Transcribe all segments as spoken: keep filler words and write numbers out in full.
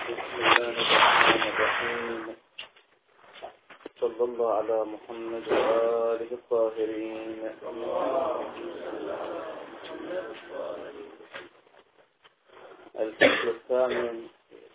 بسم الله الرحمن الرحيم. صلى الله على محمد وآله الطاهرين. الفصل الثامن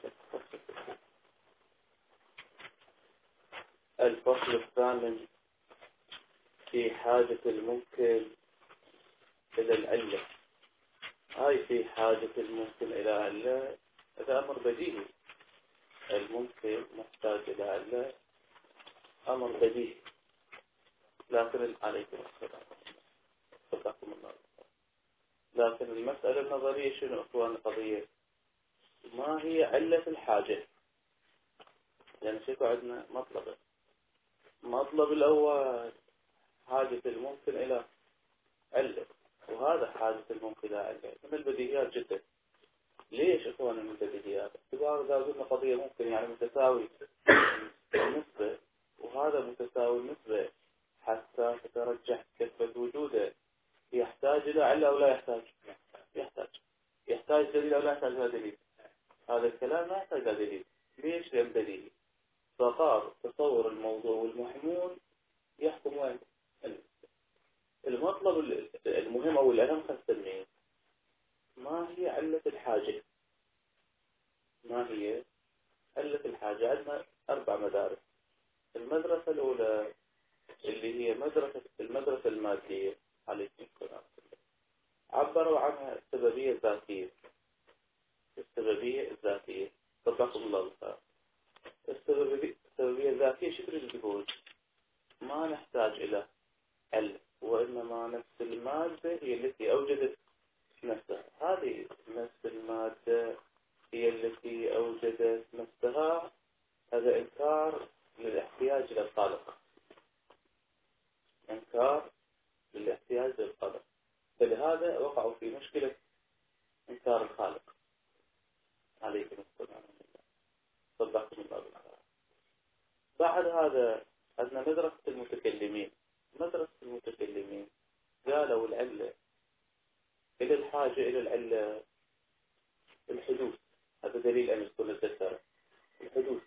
الفصل الثامن في حاجة الممكن إلى العلة. هاي في حاجة الممكن إلى علة، هذا أمر بديهي. الممكن محتاج إلى علة، أمر بديهي. لكن عليكم السلام فتقم الله. لكن المسألة النظرية شنو أخوان القضية؟ ما هي علة الحاجة؟ يعني شكو عندنا مطلب مطلب الأول حاجة الممكن إلى علة، وهذا حاجة الممكن إلى علة من البديهيات جدا. ليش أخوان من البديهيات؟ اعتبار إذا قلنا قضية ممكن يعني متساوي النسبة، وهذا متساوي النسبة حتى تترجح كثرة وجوده، يحتاج إلى علة أو لا يحتاج؟ يحتاج يحتاج دليل أو لا يحتاج دليل؟ هذا الكلام لا يحتاج دليل. ليش؟ لأن دليل فقار تصور الموضوع والمحمول يحكم وين؟ المطلب المهم أو الأهم خلصني، ما هي علة الحاجة؟ ما هي علة الحاجة؟ عندنا أربع مدارس. المدرسة الأولى اللي هي مدرسة المدرسة المادية عليكم السلام، عبروا عنها السببية الذاتية. السببية الذاتية طبقوا الله بالخير. السببية السببية الذاتية شو تريد تقول؟ ما نحتاج إلى علة، وإنما نفس المادة هي التي أوجدت نفسها. هذه نفس المادة هي التي أوجدت نفسها. هذا إنكار للاحتياج إلى الخالق، إنكار للاحتياج إلى الخالق. فلهذا وقعوا في مشكلة إنكار الخالق. عليكم السلام. صدقكم الله بالخير. بعد هذا عندنا مدرسة المتكلمين. مدرسة المتكلمين قالوا العلة إلى الحاجة إلى العلة الحدوث. هذا دليل أن يكون الذكر الحدوث.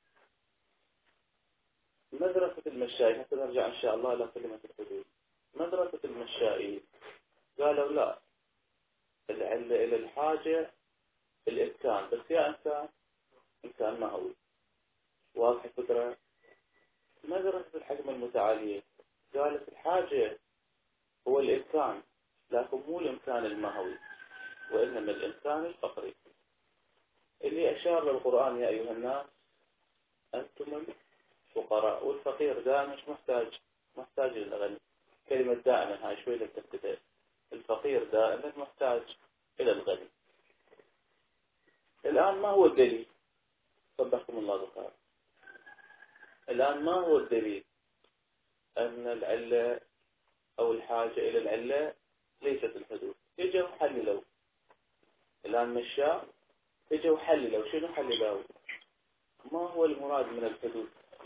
مدرسة المشايخ، حتى نرجع إن شاء الله إلى كلمة الحدوث. مدرسة المشايخ قالوا لا، العلة إلى الحاجة الإمكان، بس يا إمكان إمكان مهوي. واضح الفكرة؟ مدرسة الحكم المتعالية قالت الحاجة هو الإمكان، لكن مو الإمكان المهوي، وإنما الإمكان الفقري اللي أشار للقرآن يا أيها الناس أنتم الفقراء، والفقير دائما مش محتاج محتاج للغني. كلمة دائما هاي شوي للتبتدئ. الفقير دائما محتاج إلى الغني. الآن ما هو الدليل؟ صدقكم الله بالخير. الآن ما هو الدليل أن العلة أو الحاجة إلى العلة ليست الحدوث؟ إجوا حللوا. الآن مشاء إجوا حللوا. شنو حللوا؟ ما هو المراد من الحدوث؟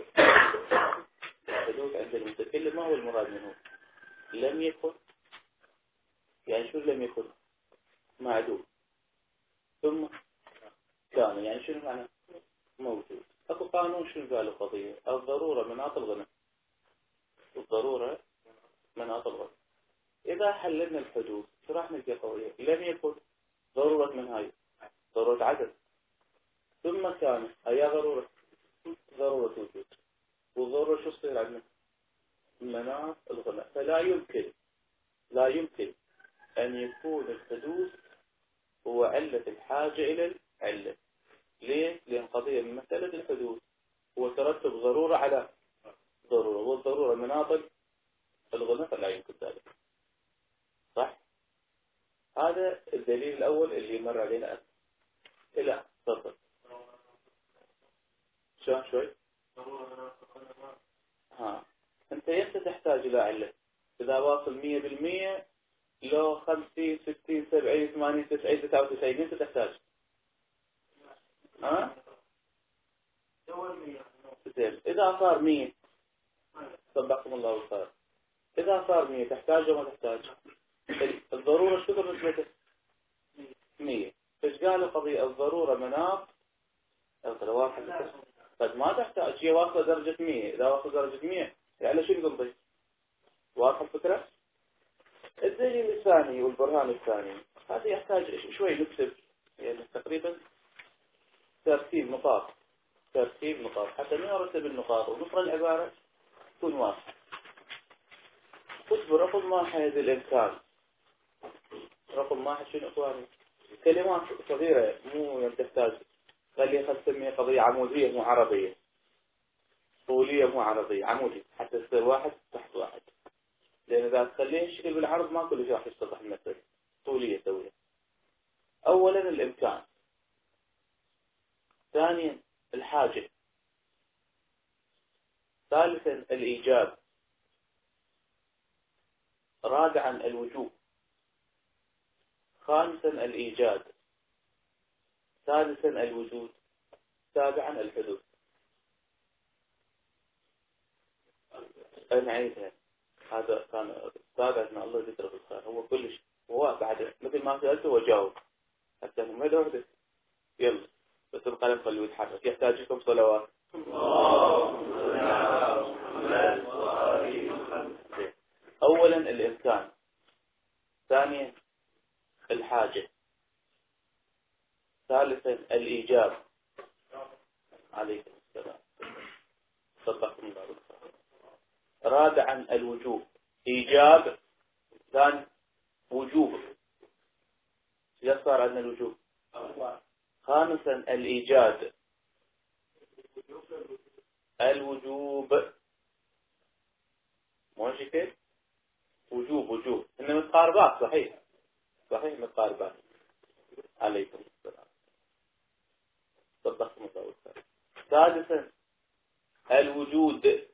الحدوث عند المتكلم ما هو المراد منه؟ لم يكن. يعني شو لم يكن؟ معدوم. ثم كان. يعني شنو معنى موجود؟ أكو قانون شنو قال القضية؟ الضرورة مناط الغنى. الضرورة مناط الغنى. إذا حللنا الحدوث شو راح نلقى قضية؟ لم يكن ضرورة من هاي ضرورة عدد، ثم كان هي ضرورة ضرورة وجود، والضرورة شو تصير عندنا؟ مناط الغنى. فلا يمكن لا يمكن أن يكون الحدوث هو علة الحاجة إلى العلة. ليه؟ لأن قضية من مسألة الحدوث هو ترتب ضرورة على ضرورة، والضرورة مناط الغنى، فلا يمكن ذلك. صح؟ هذا الدليل الأول اللي مر علينا أنت. لا تفضل. شو شوي؟ ها أنت يمتى تحتاج إلى علة؟ إذا واصل مية بالمية لو خمسين ستين سبعين ثمانين تسعين تسعة وتسعين يمتى تحتاج؟ ها؟ زين. إذا صار مية صدقكم الله بالخير. إذا صار مية تحتاج وما تحتاج؟ الضرورة شو نسبته؟ مية. فإيش قال القضية؟ الضرورة مناط واحد قد ما تحتاج شيء واصل درجة مية. إذا واصل درجة مية يعني شو نقضي؟ واضح الفكرة؟ الدليل الثاني والبرهان الثاني هذا يحتاج شوي نكتب يعني تقريبا ترتيب نقاط ترتيب نقاط حتى نرتب النقاط ونقرأ العبارة تكون واضحة. اصبر رقم واحد الإمكان. رقم واحد شنو إخواني؟ كلمات صغيرة مو تحتاج خليها تسميها قضية عمودية مو عربية، طولية مو عرضية، عمودي حتى يصير واحد تحت واحد، لأن إذا تخليه شكل بالعرض ما كل شيء راح يتضح المثل. طولية سوية. أولا الإمكان، ثانيا الحاجة، ثالثا الإيجاب، رابعا الوجوب، خامسا الإيجاد، سادسا الوجود، سابعا الحدوث. نعيدها. هذا كان أستاذنا الله يذكره بالخير، هو كلش هو بعد مثل ما سألته وجاوب حتى ما يدور. يلا بس القلم خليه يتحرك. يحتاجكم صلوات. أولا الإمكان، ثانيا الحاجة، ثالثا الإيجاب عليكم السلام صدقكم الله بالخير، رابعا الوجوب، إيجاب، ثاني وجوب، إذا صار عندنا الوجوب، خامسا الإيجاد، الوجوب ماشي كيف؟ وجوب وجوب إنه متقاربات. صحيح صحيح متقاربات عليكم السلام صدقكم الله بالخير. سادسا الوجود،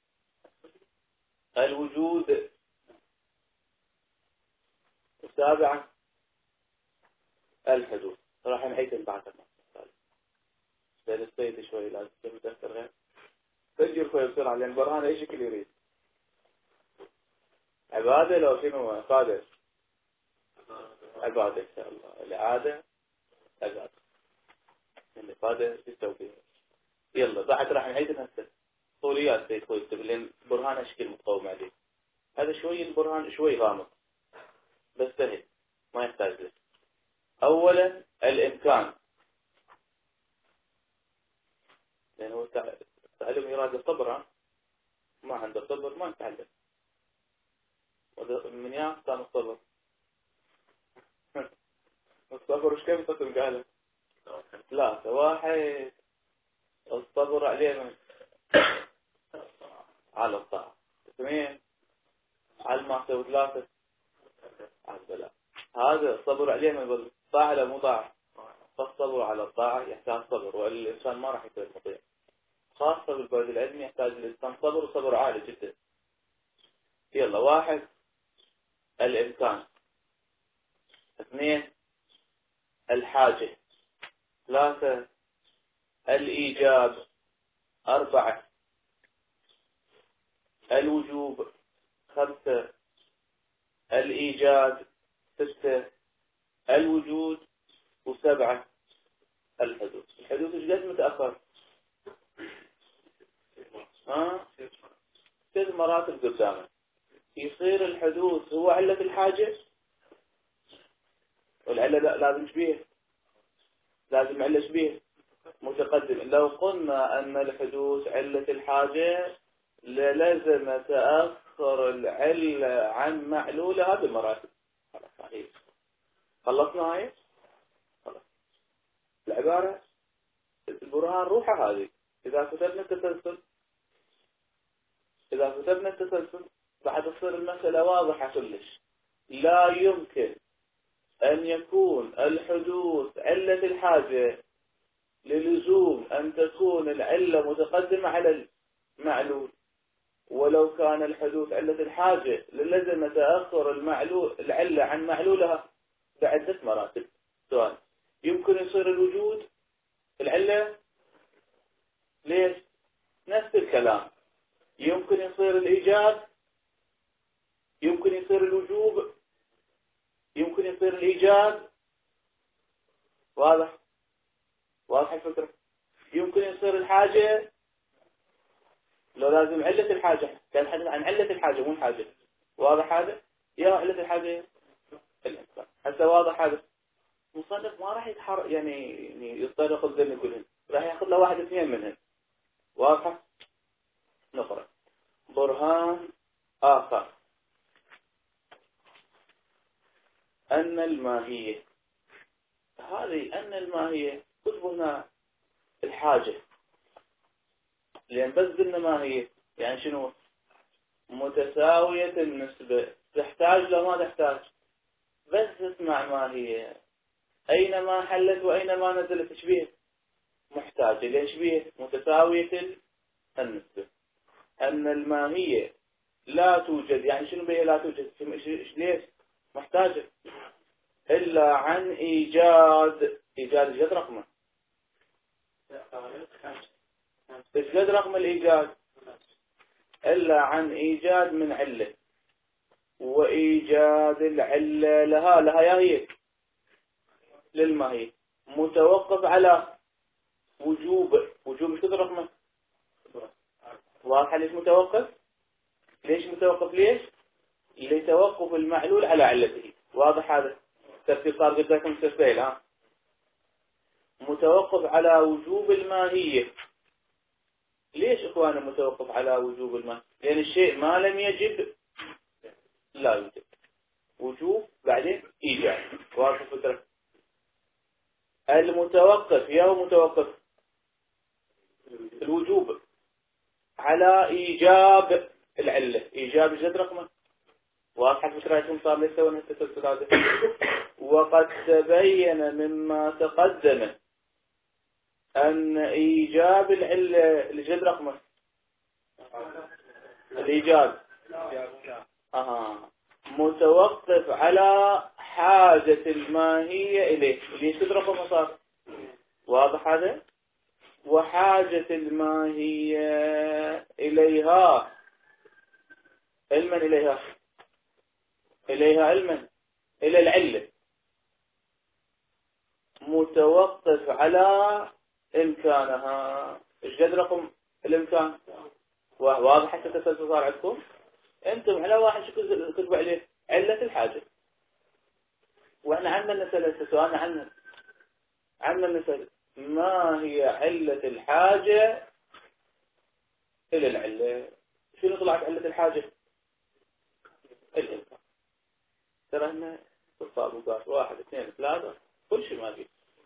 الوجود، سابعا الحدوث. راح نعيد بعد ما لأن السيد شوي لازم تذكر غير سجل شوي بسرعة لأن برهان أي شكل يريد. عبادة لو شنو عبادة؟ عبادة إن شاء الله. العادة عبادة، العبادة تستوفي. يلا بعد راح نعيد نفسه طوليات سيد خوي لأن برهان شكل متقوم عليه. هذا شوي البرهان شوي غامض بس سهل ما يحتاج له. أولا الإمكان، لأنه تعلم إرادة صبرا، ما عنده صبر ما يتعلم. من يوم كان الصبر الصبر وش كيف تقول قاله؟ لا واحد الصبر عليه من على الطاعة، اثنين على المعصية، وثلاثة على البلاء. هذا الصبر عليه من الطاعة لا مو طاعة. فالصبر على الطاعة يحتاج صبر، والإنسان ما راح يكون مطيع. خاصة بالبعد العلمي يحتاج الإنسان صبر، وصبر عالي جدا. يلا واحد الإمكان، اثنين الحاجة، ثلاثة الإيجاب، أربعة الوجوب، خمسة الإيجاد، ستة الوجود، وسبعة الحدوث. الحدوث ايش قد متأخر؟ ها؟ ست مراتب قدامه. يصير الحدوث هو علة الحاجة، والعلة لازم شبيه، لازم علة شبيه متقدم. لو قلنا أن الحدوث علة الحاجة للزم تأخر العلة عن معلولها بمراتب. صحيح. خلصنا هاي؟ خلص. العبارة البرهان روحه هذه. إذا كتبنا التسلسل إذا كتبنا التسلسل بعد تصير المسألة واضحة كلش. لا يمكن أن يكون الحدوث علة الحاجة للزوم أن تكون العلة متقدمة على المعلول، ولو كان الحدوث علة الحاجة للزم تأخر المعلول العلة عن معلولها بعدة مراتب. سؤال: يمكن يصير الوجود العلة؟ ليش؟ نفس الكلام. يمكن يصير الإيجاب، يمكن يصير الوجوب، يمكن يصير الإيجاب. واضح؟ واضح الفكرة؟ يمكن يصير الحاجة لو لازم علة الحاجة، كان حدث عن علة الحاجة مو الحاجة. واضح هذا؟ يا علة الحاجة الإنسان. هسه واضح هذا؟ مصنف ما راح يتحرك يعني يعني يضطر ياخذ ذنب كلهن، راح ياخذ له واحد اثنين منهن. واضحة؟ نقرأ. برهان آخر أن الماهية، هذه أن الماهية كتبوا هنا الحاجة، لأن بس قلنا ماهية يعني شنو؟ متساوية النسبة، تحتاج لو ما تحتاج، بس اسمع ماهية أينما حلت وأينما نزلت تشبيه محتاجة، لأن شبيه متساوية النسبة. أن الماهية لا توجد، يعني شنو بها لا توجد؟ ليش محتاجة؟ إلا عن إيجاد، إيجاد إيجاد رقمه، إيجاد رقم الإيجاد، إلا عن إيجاد من علة، وإيجاد العلة لها لها يا هي للماهية متوقف على وجوب، وجوب إيجاد رقمه. واضح ليش متوقف؟ ليش متوقف؟ ليش؟ لتوقف المعلول على علته. واضح هذا؟ ترتيب صار قلت لكم تسهيل. ها متوقف على وجوب الماهية. ليش اخوانا متوقف على وجوب الماهية؟ لأن الشيء ما لم يجب لا يوجب، وجوب بعدين إيجاب. واضح الفكرة؟ المتوقف يا هو متوقف الوجوب على إيجاب العلة، إيجاب جد رقمه. واضح الفكرة؟ يكون صار ليس وين التسلسل هذا. وقد تبين مما تقدم أن إيجاب العلة لجد رقمه الإيجاب أها متوقف على حاجة الماهية إليه، ليش جد رقمه صار. واضح هذا؟ وحاجة الماهية إليها علما، إليها إليها علما إلى العلة متوقف على إمكانها. إيش قد رقم الإمكان؟ واضح حتى تسلسل صار عندكم أنتم على واحد شو كتبوا عليه علة الحاجة، وإحنا عندنا نسأل سؤالنا عنا عندنا نسأل ما هي علة الحاجة إلى العلة. شنو طلعت علة الحاجة؟ الإمكان. ترى هنا الطابقات واحد اثنين ثلاثة كل شيء ما فيه.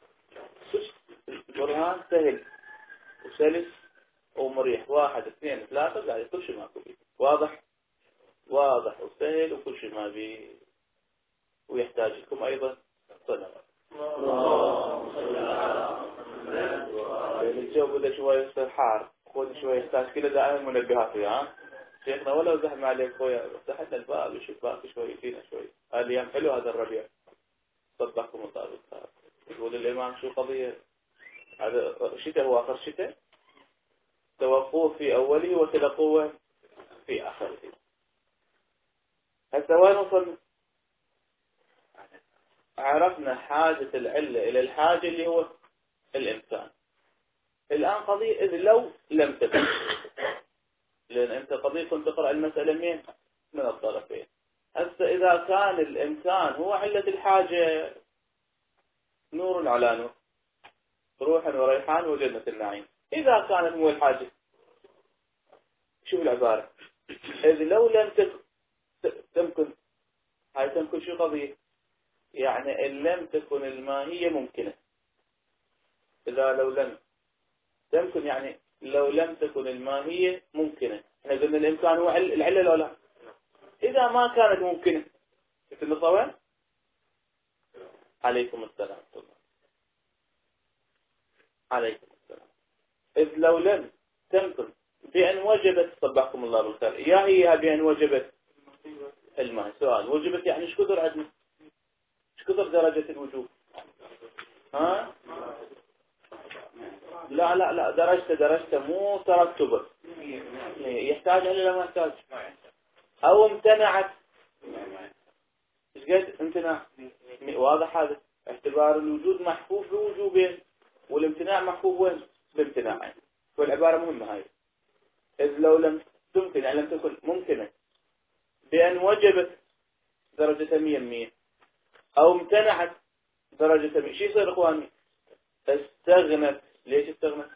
البرهان سهل وسلس ومريح، واحد اثنين ثلاثة قاعد كل شيء ما فيه. واضح؟ واضح وسهل وكل شيء ما فيه، ويحتاج لكم أيضا صلوات. الجو بدأ شوي يصير حار، خذ شوي يحتاج كذا دائما منبهات. ها شيخنا ولا زحمة عليك خويا، فتحنا الباب والشباك شوي فينا شوي. الأيام حلو هذا الربيع، صدقكم مطابق. يقول الإمام شو قضية هذا شتاء، هو آخر شتاء، توقوه في أوله وتلقوه في آخره. هسه وين وصلنا؟ عرفنا حاجة العلة إلى الحاجة اللي هو الإمكان. الآن قضية إذ لو لم تكن، لأن أنت قضية كنت تقرأ المسألة مين؟ من الطرفين. هسه إذا كان الإمكان هو علة الحاجة، نور على نور، روح وريحان وجنة النعيم. إذا كانت هو الحاجة، شوف العبارة، إذ لو لم تمكن، هاي تمكن شو قضية؟ يعني إن لم تكن الماهية ممكنة. إذا لو لم تمكن يعني لو لم تكن الماهية ممكنة، احنا قلنا الإمكان هو العلة لو لا. إذا ما كانت ممكنة شفت النقطة وين؟ عليكم السلام عليكم السلام. إذ لو لم تمكن بأن وجبت، صبحكم الله بالخير، يا هي بأن وجبت الماء. سؤال وجبت يعني ايش كثر عندنا؟ ايش كثر درجة الوجوب؟ ها؟ لا لا لا درجته درجته مو ترتبه، يحتاج ولا ما يحتاج؟ أو امتنعت، ايش قد امتنع؟ واضح هذا؟ اعتبار الوجود محفوف بوجوبين والامتناع محفوف وين؟ بامتناعين. والعبارة مهمة هاي، إذ لو لم تمكن يعني لم تكن ممكنة بأن وجبت درجة مية مية أو امتنعت درجة مية، شو يصير إخواني؟ استغنت. ليش استغنت؟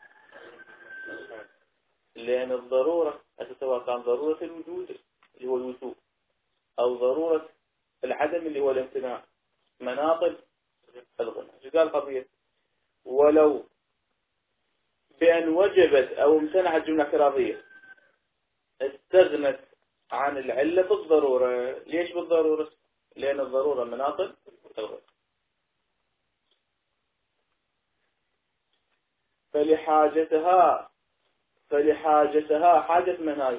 لأن الضرورة سواء كان ضرورة الوجود اللي هو الوجود أو ضرورة العدم اللي هو الامتناع مناطق الغنى. شو قال قضية؟ ولو بأن وجبت أو امتنعت جملة اعتراضية استغنت عن العلة بالضرورة. ليش بالضرورة؟ لأن الضرورة مناطق الغنى. فلحاجتها فلحاجتها حاجة من هاي؟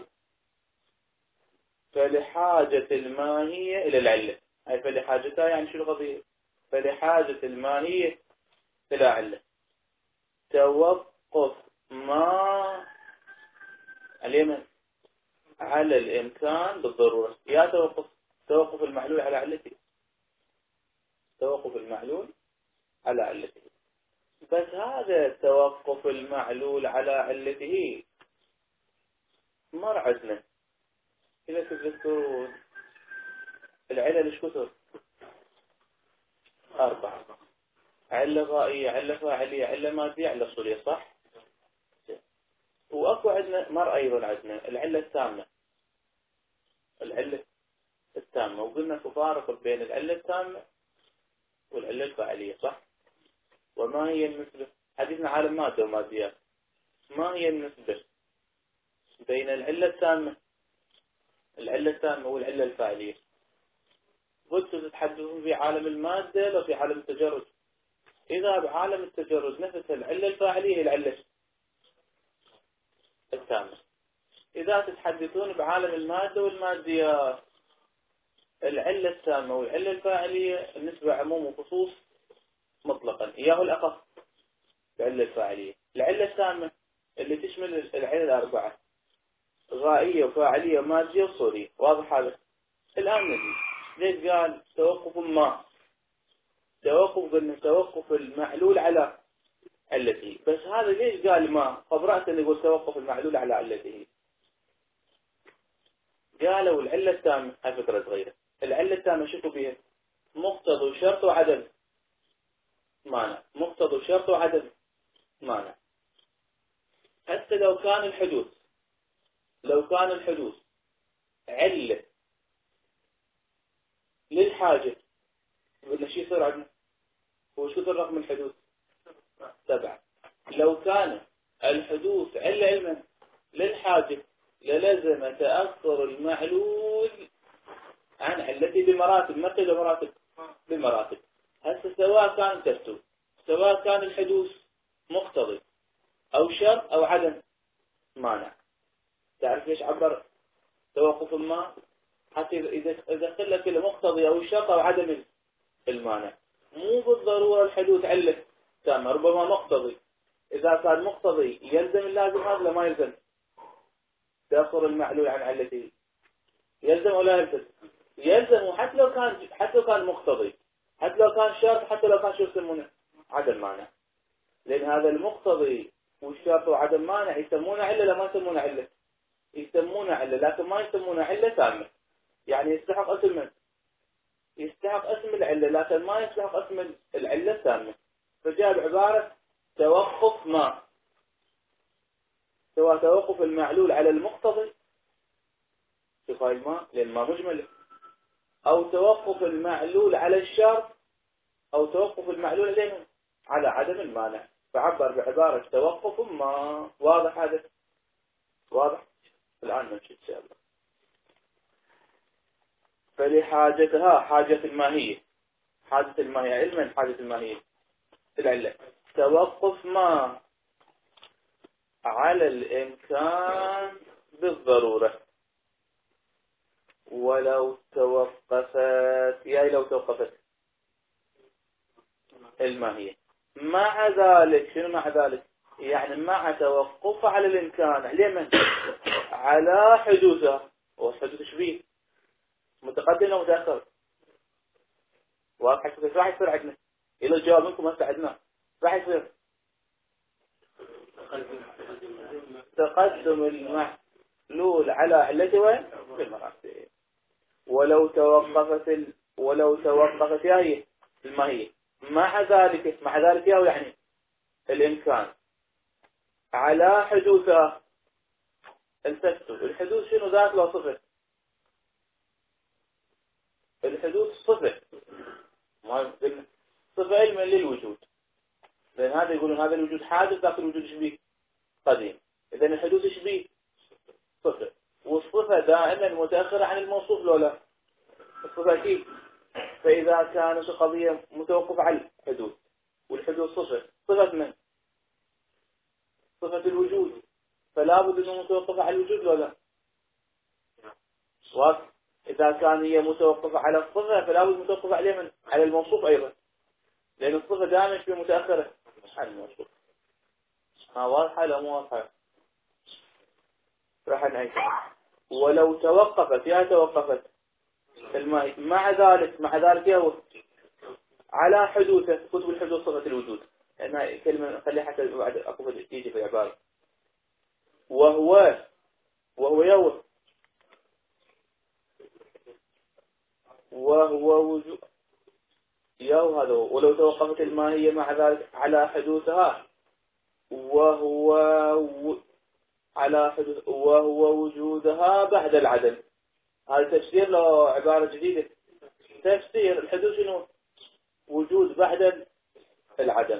فلحاجة الماهية إلى العلة. أي فلحاجتها يعني شو القضية؟ فلحاجة الماهية إلى علة. توقف ما اليمن على الإمكان بالضرورة. يا توقف توقف المعلول على علته. توقف المعلول على علته. بس هذا توقف المعلول على علته مر عندنا. إذا تذكرون العلل ايش كثر؟ أربعة. علة غائية، علة فاعلية، علة مادية، علة صلية، صح؟ وأكو عندنا مر أيضا عندنا العلة التامة. العلة التامة، وقلنا تفارق بين العلة التامة والعلة الفاعلية، صح؟ وما هي النسبة؟ حديثنا عالم مادة وماديات. ما هي النسبة بين العلة التامة العلة التامة والعلة الفاعلية؟ قلت تتحدثون في عالم المادة لو في عالم التجرد؟ إذا بعالم التجرد نفس العلة الفاعلية هي العلة التامة. إذا تتحدثون بعالم المادة والماديات العلة التامة والعلة الفاعلية النسبة عموم وخصوص مطلقا، إياه الأخص العلة الفاعلية. العلة التامة اللي تشمل العلة الأربعة غائية وفاعلية ومادية وصورية. واضح هذا؟ الآن نجي ليش قال توقف ما؟ توقف قلنا توقف المعلول على علته. بس هذا ليش قال ما؟ خبرات أن يقول توقف المعلول على علته. قالوا العلة التامة هاي فكرة صغيرة. العلة التامة شوفوا بيها مقتضى شرط وعدم مانع. مقتضى شرط وعدم مانع. حتى لو كان الحدوث لو كان الحدوث علة للحاجة قلنا شو يصير عندنا؟ هو شو الرقم الحدوث؟ سبعة. لو كان الحدوث علة علما للحاجة للزم تأثر المعلول عن علته بمراتب. مرتب بمراتب بمراتب. هسه سواء كان ترتب سواء كان الحدوث مقتضي أو شرط أو عدم مانع. تعرف ليش عبر توقف ما؟ حتى إذا إذا قلت كله مقتضي أو شرط أو عدم المانع. مو بالضرورة الحدوث علة تامة، ربما مقتضي. إذا كان مقتضي يلزم اللازم هذا لا ما يلزم تأخر المعلول عن علته. يلزم ولا يلزم؟ يلزم. حتى لو كان حتى لو كان مقتضي، حتى لو كان شرط، حتى لو كان شو يسمونه عدم مانع. لأن هذا المقتضي والشرط وعدم مانع يسمونه علة لا ما يسمونه علة؟ يسمونه علة، لكن ما يسمونه علة تامة. يعني يستحق اسم يستحق اسم العلة لكن ما يستحق اسم العلة التامة. فجاء بعبارة توقف ما، سواء توقف المعلول على المقتضي شوف هاي ما لأن ما مجملة، أو توقف المعلول على الشرط، أو توقف المعلول عليه على عدم المانع. فعبر بعبارة توقف ما. واضح هذا؟ واضح؟ الآن نمشي إن شاء الله. فلحاجتها حاجة الماهية. حاجة الماهية علما حاجة الماهية العلة توقف ما على الإمكان بالضرورة. ولو توقفت يعني لو توقفت الماهية مع ذلك. شنو مع ذلك؟ يعني مع توقف على الإمكان اليمن على حدوثها. والحدوث شبيه متقدم ومتأخر. واضح كيف راح يصير عندنا؟ إلى الجواب منكم هسه عندنا راح يصير تقدم المعلول على علته وين؟ في المراتب. ولو توقفت ال... ولو توقفت يا هي الماهية مع ذلك مع ذلك يا يعني الإمكان على حدوثه. التفتوا الحدوث شنو ذات لو صفر؟ الحدوث صفر، ما قلنا صفة علما للوجود، لأن هذا يقولون هذا الوجود حادث ذاك الوجود ايش بيه؟ قديم. إذن الحدوث ايش بيه؟ صفر. والصفة دائما متأخرة عن الموصوف لو لا؟ الصفة كيف؟ فإذا كانت القضية متوقف على الحدوث والحدوث صفر، صفة من؟ صفة الوجود، فلا بد أنه متوقف على الوجود لو لا؟ واضح؟ إذا كان هي متوقفة على الصفة فلا بد متوقفة عليه من على الموصوف أيضا، لأن الصفة دائما تكون متأخرة عن الموصوف. ها واضحة لا مو واضحة؟ راح نعيش. ولو توقفت يا توقفت الماء مع ذلك مع ذلك يهو على حدوثه، كتب الحدوث صفة الوجود، لأنها كلمة خليها حتى بعد أقول تيجي في عبارة. وهو وهو يهو وهو وجود يهو هذا هو. ولو توقفت الماهية مع ذلك على حدوثها وهو و... على حدوث وهو وجودها بعد العدم. هذا تفسير له عبارة جديدة. تفسير الحدوث شنو؟ وجود بعد العدم،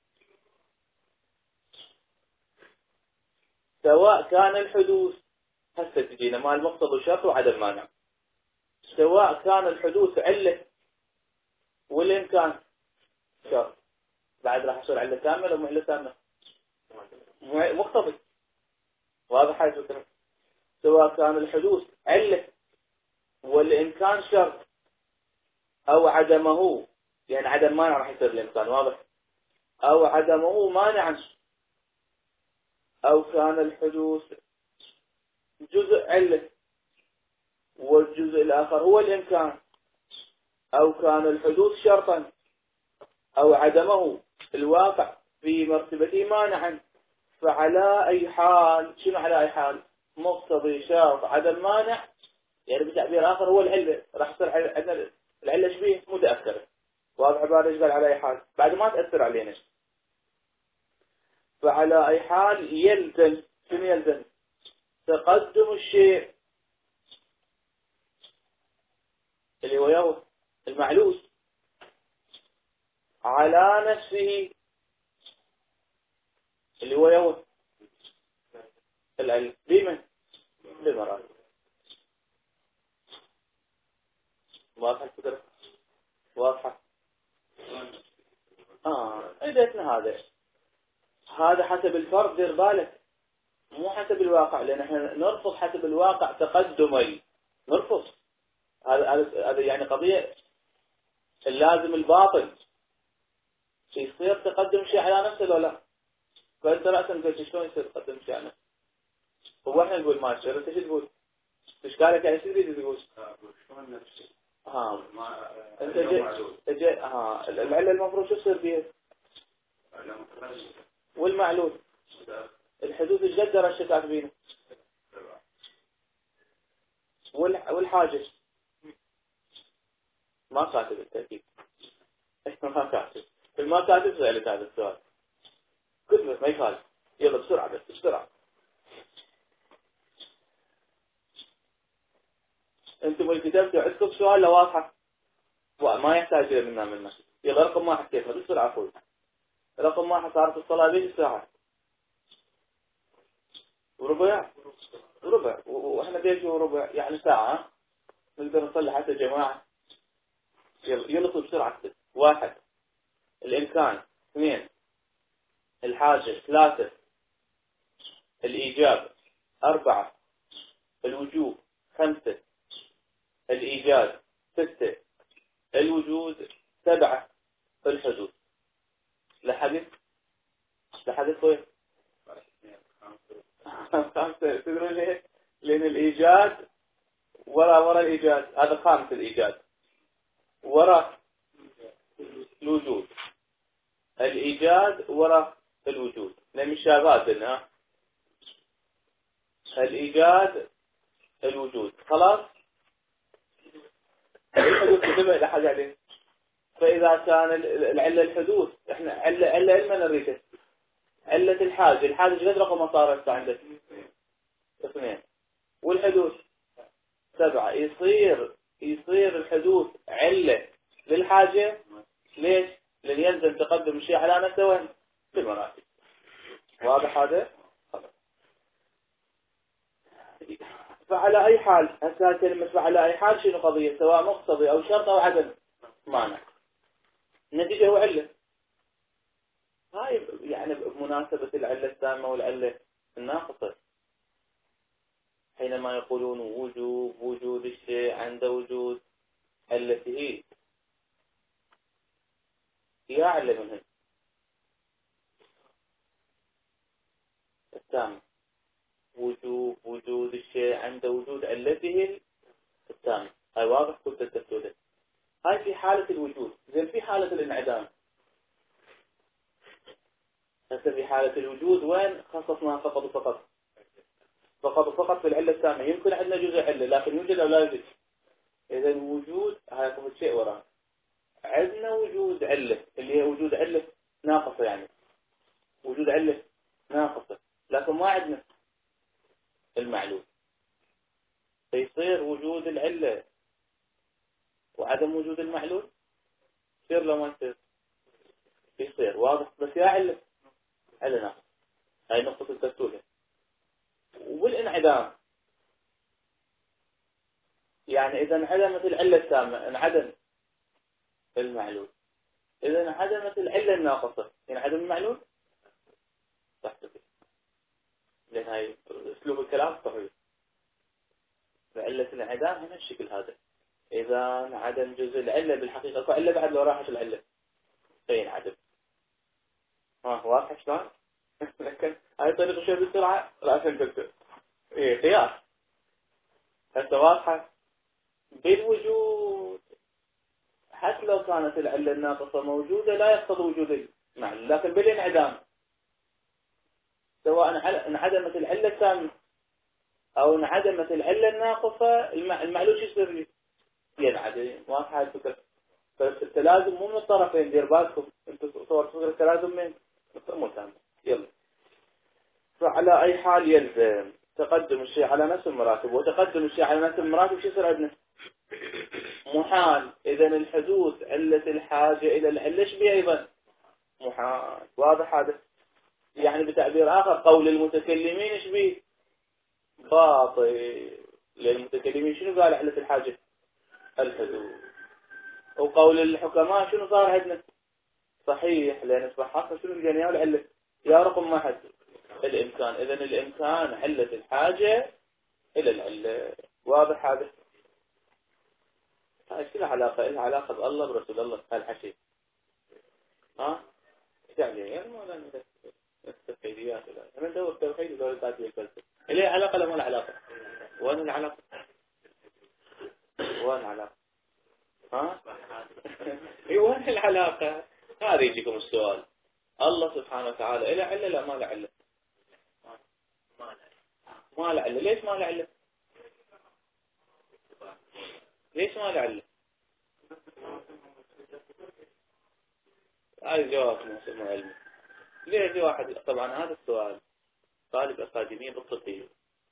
سواء كان الحدوث هسه تجينا مال مقتضى شرط وعدم مانع، سواء كان الحدوث علة والإمكان شرط، بعد راح يصير علة تامة ولا مو علة تامة؟ مقتضي. واضح هاي الفكرة. سواء كان الحدوث علة والإمكان شرط أو عدمه، يعني عدم مانع راح يصير الإمكان. واضح؟ أو عدمه مانعا، أو كان الحدوث جزء علة والجزء الآخر هو الإمكان، أو كان الحدوث شرطا أو عدمه الواقع في مرتبته مانعا، فعلى أي حال شنو على أي حال؟ مقتضي شرط عدم مانع، يعني بتعبير آخر هو العلة، راح يصير عندنا العلة شبيه متأخرة. واضح عبارة ايش قال على أي حال بعد ما تأثر علينا. فعلى أي حال يلزم شنو يلزم؟ تقدم الشيء اللي هو يوم المعلوس على نفسه اللي هو يوم العلم بمن؟ بمراتب. واضحة الفكرة؟ واضحة؟ آه عدتنا هذا هذا حسب الفرض، دير بالك مو حسب الواقع، لأن احنا نرفض حسب الواقع تقدمي، نرفض هذا هذا يعني قضية اللازم الباطل يصير تقدم شيء على نفسه لو لا. فأنت رأسا قلت شلون يصير تقدم شيء على نفسه؟ هو احنا نقول ما تصير، انت شو تقول؟ اشكالك يعني شو تريد تقول؟ ها انت جاي جاي ها العلة المفروض شو يصير بيها؟ والمعلول الحدوث ايش قدر الشتات بينه؟ والحاجز ما كاتب التأكيد ما كاتب ما كاتب سألت هذا السؤال كتبت ما يخالف. يلا بسرعة بس بسرعة. انتم اللي كتبتوا عندكم سؤال لو واضحة ما يحتاج إلى منا منا. يلا رقم واحد كيف بسرعة أخوي. رقم واحد صارت الصلاة بيش الساعة وربع وربع واحنا بيش وربع يعني ساعة نقدر نصلي حتى جماعة. يلا يلا بسرعة. واحد الإمكان، اثنين الحاجة، ثلاثة الإيجاب، أربعة الوجوب، خمسة الإيجاد، ستة الوجود، سبعة الحدوث. لحدث لحدث طيب خمسة. تدرون ليه؟ لأن الإيجاد ورا ورا الإيجاد هذا خامس الإيجاد ورا الوجود، الإيجاد ورا الوجود، لأن مشابهات لنا الإيجاد الوجود خلاص. الحدوث تتبع إلى حاجة عليه. فإذا كان العلة الحدوث إحنا علة علة علما نريده. علة الحاجة الحاجة قد رقم صارت عندك اثنين والحدوث سبعة. يصير يصير الحدوث علة للحاجة. ليش؟ لأن يلزم تقدم الشيء على نفسه وين؟ في المراتب. واضح هذا؟ فعلى أي حال هسه كلمة فعلى أي حال شنو قضية؟ سواء مقتضي أو شرط أو عدم مانع. النتيجة هو علة. هاي يعني بمناسبة العلة التامة والعلة الناقصة. حينما يقولون وجوب وجود الشيء عند وجود علته هي علة منه التامة. وجوب وجود الشيء عند وجود علته التامة. هاي واضح كنت التسودة. هاي في حالة الوجود. زين في حالة الانعدام. هسه في حالة الوجود وين خصصناها فقط وفقط فقط وفقط في العلة التامة. يمكن عندنا جزء علة لكن يوجد أو لا يوجد. إذا الوجود هاي كل شيء وراه. عندنا وجود علة اللي هي وجود علة ناقصة يعني وجود علة ناقصة لكن ما عندنا المعلول. فيصير وجود العلة وعدم وجود المعلول يصير لو ما يصير يصير واضح. بس يا علة علة ناقصة. هاي نقطة التسولة. والانعدام يعني إذا انعدمت العلة التامة انعدم المعلول. إذا انعدمت العلة الناقصة ينعدم المعلول. صح كده. لأن هاي أسلوب الكلام صحيح. فعلة الانعدام هنا الشكل هذا. إذا انعدم جزء العلة بالحقيقة أكو علة بعد لو راحت العلة فينعدم. ها واضح شلون؟ لكن هاي طريقة شوي بسرعة رأسا تكتب. إيه قياس. هسه واضحة بالوجود. حتى لو كانت العلة الناقصة موجودة لا يقتضي وجود المعلول. لكن بالانعدام سواء انعدمت العلة التامة أو انعدمت العلة الناقصة المعلول شو يصير؟ ينعدم. واضحة الفكرة. فالتلازم مو من الطرفين. دير بالكم انتم صورت فكرة التلازم من مو تام. يلا. فعلى أي حال يلزم تقدم الشيء على نفس المراتب. وتقدم الشيء على نفس المراتب شو يصير عندنا؟ محال. إذا الحدوث علة الحاجة إلى العلة ايش بيه أيضا؟ محال. واضح هذا؟ يعني بتعبير آخر قول المتكلمين ايش بيه؟ باطل. للمتكلمين شنو قال علة الحاجة؟ الحدوث. وقول الحكماء شنو صار عندنا؟ صحيح. لأن اصبح حاصل شنو الجنيا والعلة؟ يا رقم واحد الإمكان. إذن الإمكان علة الحاجة إلى العلة. واضح هذا؟ هاي شو علاقة؟ إلها علاقة بالله برسول الله هالحكي. ها؟ يعني يعني ما لنا التوحيديات ولا أنا ندور التوحيد ودور التعديل الفلسفة. إليه علاقة ولا ما له علاقة؟ وين العلاقة؟ وين العلاقة؟ ها؟ إيه وين العلاقة؟ هذا يجيكم السؤال. الله سبحانه وتعالى إله علة لا ما له علة؟ ما له علة. ليش ما له علة؟ ليش ما له علة؟ هذا الجواب مو علمي. ليه في واحد طبعا هذا السؤال طالب أكاديمية بالطبية.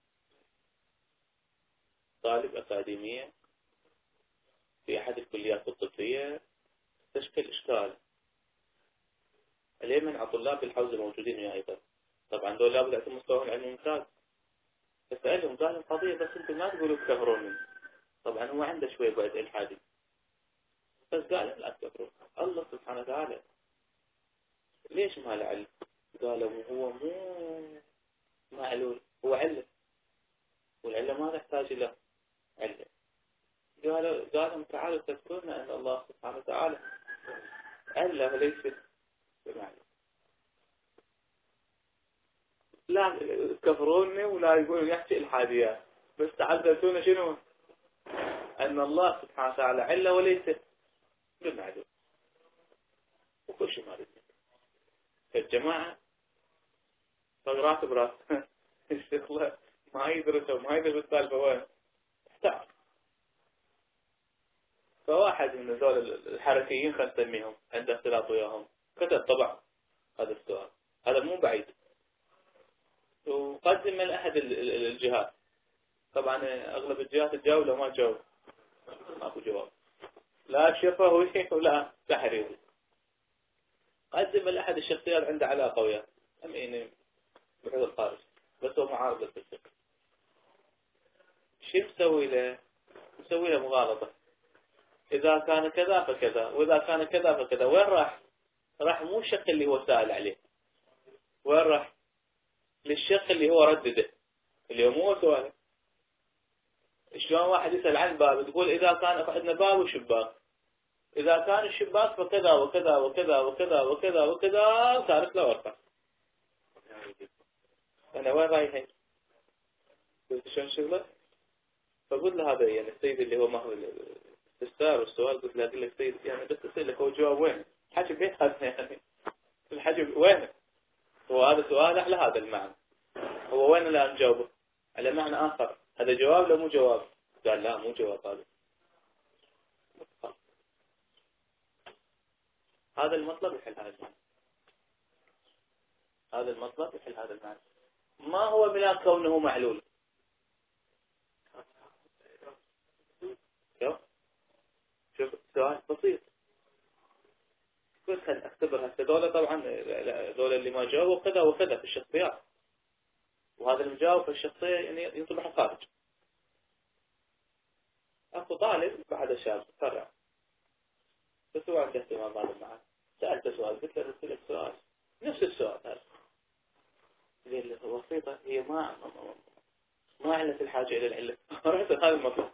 طالب أكاديمية في أحد الكليات الطبية تشكل إشكال. ليه منع طلاب الحوزة موجودين وياه أيضا؟ طبعا دول لابد أن مستواهم العلمي ممتاز. فسألهم قال القضية بس أنتم ما تقولوا تكفروني. طبعا هو عنده شوية بعد إلحادي بس قال لا تكفرون. الله سبحانه وتعالى ليش ما له علم؟ قالوا هو مو معلول هو علة. والعلة ما تحتاج إلى علة. قالوا قالوا تعالوا تذكرون أن الله سبحانه وتعالى علة وليس بمعنى. لا تكفروني ولا يقولون يحكي الحاديات بس تعدلتون شنو؟ أن الله سبحانه وتعالى علة وليس بمعنى. وكل شيء ما ردنا فالجماعة فقرات براس استخلاء ما يدرسوا ما يدرس السالفة وين احتار. فواحد من ذول الحركيين خلينا نسميهم عنده اختلاط وياهم كتب طبعا هذا السؤال، هذا مو بعيد، وقدم من أحد الجهات. طبعا أغلب الجهات تجاوب لو ما تجاوب ماكو جواب، لا شفوي ولا تحريري. قدم من أحد الشخصيات عنده علاقة وياه أمين بحوث الخارج، بس هو معارض للفكر. شو مسوي له؟ مسوي له مغالطة، إذا كان كذا فكذا، وإذا كان كذا فكذا. وين راح؟ راح مو الشق اللي هو سائل عليه، وين راح؟ للشق اللي هو ردده، اللي هو مو سؤال. شلون واحد يسأل عن باب تقول إذا كان عندنا باب وشباك، إذا كان الشباك فكذا وكذا وكذا وكذا وكذا وكذا، صارت له ورقة. أنا وين رايحين؟ قلت شلون شغله؟ فقلت له هذا يعني السيد اللي هو ما هو الاستفسار والسؤال، قلت له أقول لك سيد يعني بس أسأل لك هو جواب وين؟ حجب بيه هذا يعني الحجب وين؟ هو هذا سؤال على هذا المعنى، هو وين الآن جاوبه؟ على معنى آخر، هذا جواب لو مو جواب؟ قال لا مو جواب هذا. هذا المطلب يحل هذا المعنى، هذا المطلب يحل هذا المعنى. ما هو ملاك كونه معلول؟ شوف شوف سؤال بسيط. قلت خل اختبر هسه دولة، طبعا دولة اللي ما جاوبوا كذا وكذا في الشخصيات، وهذا المجاوب في الشخصية يعني ينطبح خارج. اكو طالب بعد شاب فرع، بس هو عنده اهتمام هذا معه، سألته سؤال، قلت له رسل لك سؤال نفس السؤال هذا، قال لي بسيطة هي ما ما علة الحاجة إلى العلة. رحت هذا المطلب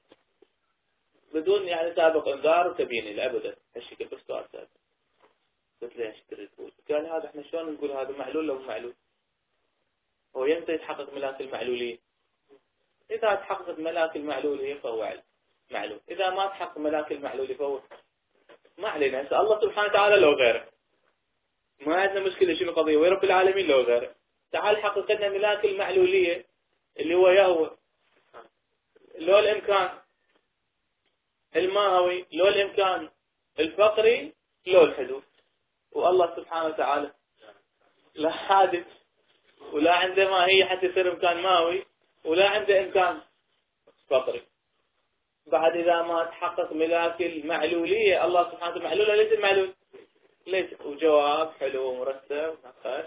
بدون يعني سابق انذار وتبييني لأبدا هالشكل بس سؤال سأل. قلت له ايش تريد تقول؟ قال هذا احنا شلون نقول هذا معلول لو معلول؟ هو يمتى يتحقق ملاك المعلولية؟ إذا تحقق ملاك المعلولية فهو علم معلول، إذا ما تحقق ملاك المعلولية فهو ما علينا. هسه الله سبحانه وتعالى لو غيره ما عندنا مشكلة، شنو قضية ويرب العالمين لو غيره. تعال حقق لنا ملاك المعلولية اللي هو يهوى، لو الإمكان الماهوي، لو الإمكان الفقري، لو الحدوث. والله سبحانه وتعالى لا حادث ولا عنده ماهية حتى يصير إمكان ماوي، ولا عنده إمكان فقري. بعد إذا ما تحقق ملاك المعلولية، الله سبحانه وتعالى معلول ليس المعلول ليس. وجواب حلو مرتب نقاش.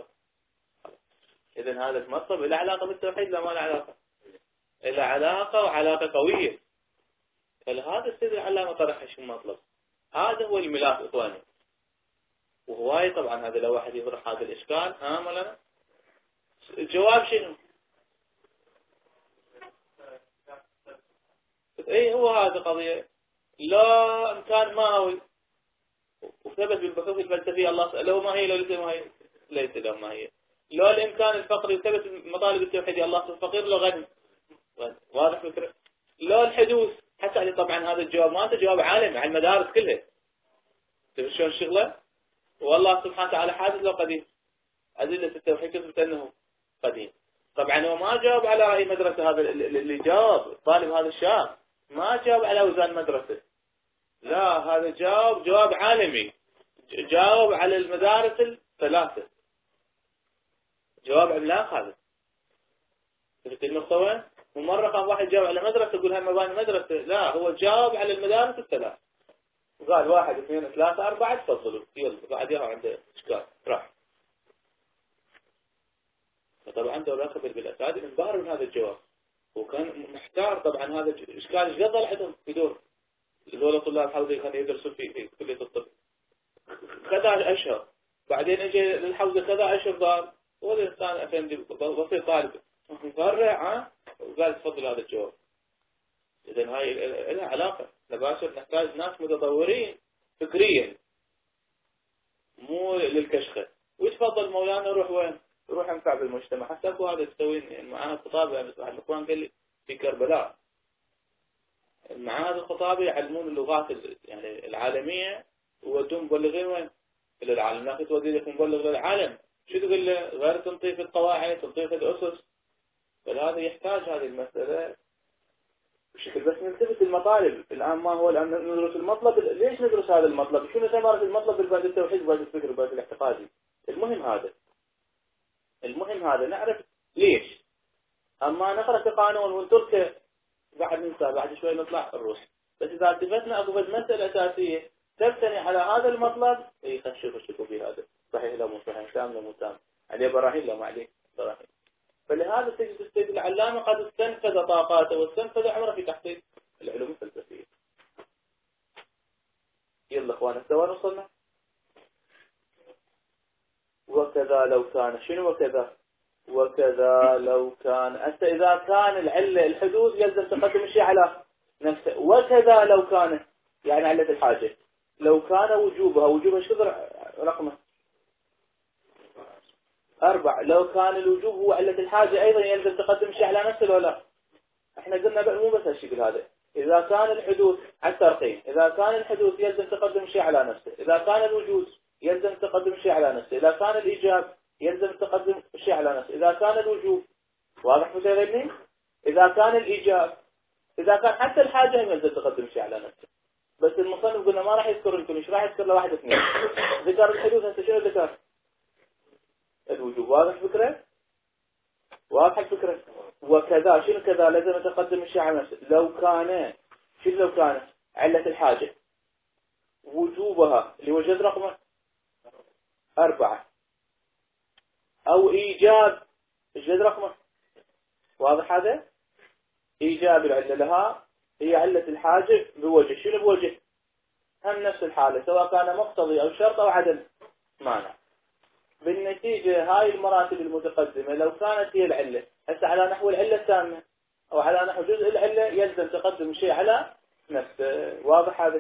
إذن هذا المطلب له علاقة بالتوحيد لا ما له علاقة؟ له علاقة وعلاقة قوية. فلهذا السيد العلامة طرح شو المطلب. هذا هو الملاك إخواني. وهواي طبعا هذا لو واحد يطرح هذا الإشكال ها مولانا الجواب شنو؟ اي هو هذا قضية لا إمكان ماوي وثبت بالبحوث الفلسفية الله سأله ما هي لو ليس ما هي ليس له ما هي. لو الإمكان الفقري وثبت مطالب التوحيد الله فقير له غني. واضح فكرة؟ لو الحدوث حتى طبعا هذا الجواب ما أنت جواب عالمي على المدارس كلها. تبي شلون الشغلة؟ والله سبحانه وتعالى حادث لو قديم. أدلة التوحيد تثبت أنه قديم. طبعا هو ما جاوب على رأي مدرسة، هذا اللي جاوب طالب هذا الشاب ما جاوب على وزن مدرسة، لا هذا جاوب جواب عالمي، جاوب على المدارس الثلاثة، جواب عملاق هذا. شفت النقطة وين؟ ومرة قام واحد جاوب على مدرسة يقول هاي مباني مدرسة، لا هو جاوب على المدارس الثلاث وقال واحد اثنين ثلاثة أربعة تفضلوا يلا بعد ياها عنده إشكال راح. فطبعا دول أخبر بالأساتذة انبهروا من هذا الجواب، وكان محتار طبعا هذا الإشكال ايش قدر عندهم في دور دول طلاب حوزة كانوا يدرسوا في كلية الطب كذا أشهر، بعدين اجى للحوزة كذا أشهر ضار وهذا الإنسان أفندي بسيط طالب مفرع ها وقال تفضل هذا الجواب. إذن هاي لها علاقة نباشر، نحتاج ناس متطورين فكريا مو للكشخة. ويتفضل مولانا روح وين؟ روح انفع بالمجتمع. حتى اكو هذا يستوين يعني معاهد خطابة يعني واحد الاخوان قال لي في كربلاء المعاهد الخطابة يعلمون اللغات يعني العالمية وودون مبلغين وين؟ إلى العالم. لا تودي لك مبلغ للعالم شو تقول له؟ غير تنطيف القواعد تنطيف الأسس فهذا يحتاج هذه المسألة بشكل. بس نلتفت المطالب الآن ما هو الآن ندرس المطلب. ليش ندرس هذا المطلب؟ شنو ثمرة المطلب بالبعد التوحيد بالبعد الفكر بالبعد الاعتقادي؟ المهم هذا المهم هذا نعرف ليش. أما نقرأ كقانون ونتركه بعد ننسى بعد شوي نطلع الروح. بس إذا التفتنا أكو مسألة أساسية تبتني على هذا المطلب اي خشوا خشوا في هذا صحيح لا مو صحيح تام لا مو تام عليه براهين لا ما عليه براهين. فلهذا تجد السيد العلامة قد استنفذ طاقاته واستنفذ عمره في تحقيق العلوم الفلسفية. يلا اخوانا سوا وصلنا. وكذا لو كان شنو وكذا وكذا لو كان أنت إذا كان العلة الحدوث يلزم تقدم الشيء على نفسه. وكذا لو كان يعني علة الحاجة لو كان وجوبها وجوبها ايش كثر رقمه أربع. لو كان الوجوب هو علة الحاجة أيضا يلزم تقدم الشيء على نفسه ولا لا؟ احنا قلنا بقى مو بس هالشكل هذا. إذا كان الحدوث على الترقيم إذا كان الحدوث يلزم تقدم الشيء على نفسه. إذا كان الوجود يلزم تقدم الشيء على نفسه. إذا كان الإيجاب يلزم تقدم الشيء على نفسه. إذا كان الوجوب واضح مثلا. إذا كان الإيجاب إذا كان حتى الحاجة يلزم تقدم الشيء على نفسه. بس المصنف قلنا ما راح يذكر الكل ايش راح يذكر له واحد اثنين. ذكر الحدوث هسه شنو ذكر؟ الوجوب. واضح فكرة؟ واضح الفكرة. وكذا شنو كذا لازم تقدم الشيء على نفسه. لو كان شنو لو كان علة الحاجة وجوبها اللي وجد رقمه أربعة أو إيجاب ايش قد رقمه. واضح هذا؟ إيجاب العلة لها هي علة الحاجة بوجه شنو بوجه هم نفس الحالة سواء كان مقتضي أو شرط أو عدم مانع. بالنتيجة هاي المراتب المتقدمة لو كانت هي العلة هسه على نحو العلة التامة أو على نحو جزء العلة يلزم تقدم شيء على نفسه. واضح هذا؟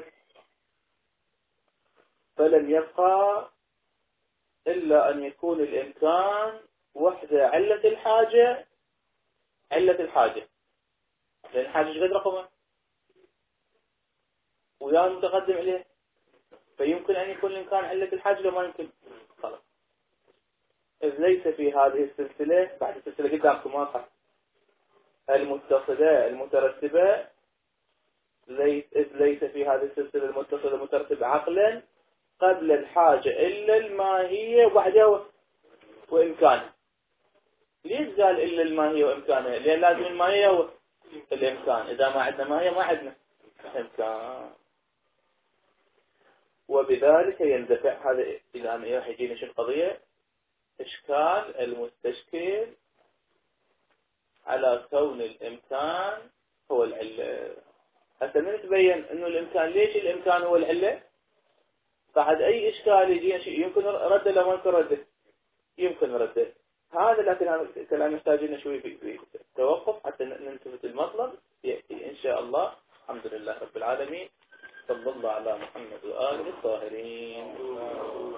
فلم يبقى إلا أن يكون الإمكان وحدة علة الحاجة علة الحاجة لأن الحاجة قد رقمه ويا متقدم عليه فيمكن أن يكون الإمكان علة الحاجة لو ما يمكن خلاص. إذ ليس في هذه السلسلة بعد السلسلة قدامكم واضحة المتصلة المترتبة ليس إذ ليس في هذه السلسلة المتصلة المترتبة عقلا قبل الحاجة إلا الماهية وحدها وإمكانها. ليش قال إلا الماهية وإمكانها؟ لأن لازم الماهية والإمكان. إذا ما عندنا ماهية ما عندنا إمكان. وبذلك يندفع هذا إلى أن يجينا شو القضية إشكال المستشكل على كون الإمكان هو العلة. هسه من تبين إنه الإمكان ليش الإمكان هو العلة بعد أي إشكال يجينا شيء يمكن رده لو ما يمكن رده يمكن رده هذا. لكن هذا الكلام يحتاج لنا شوي في توقف حتى ننتبه المطلب يأتي إن شاء الله. الحمد لله رب العالمين صلى الله على محمد وآله الطاهرين.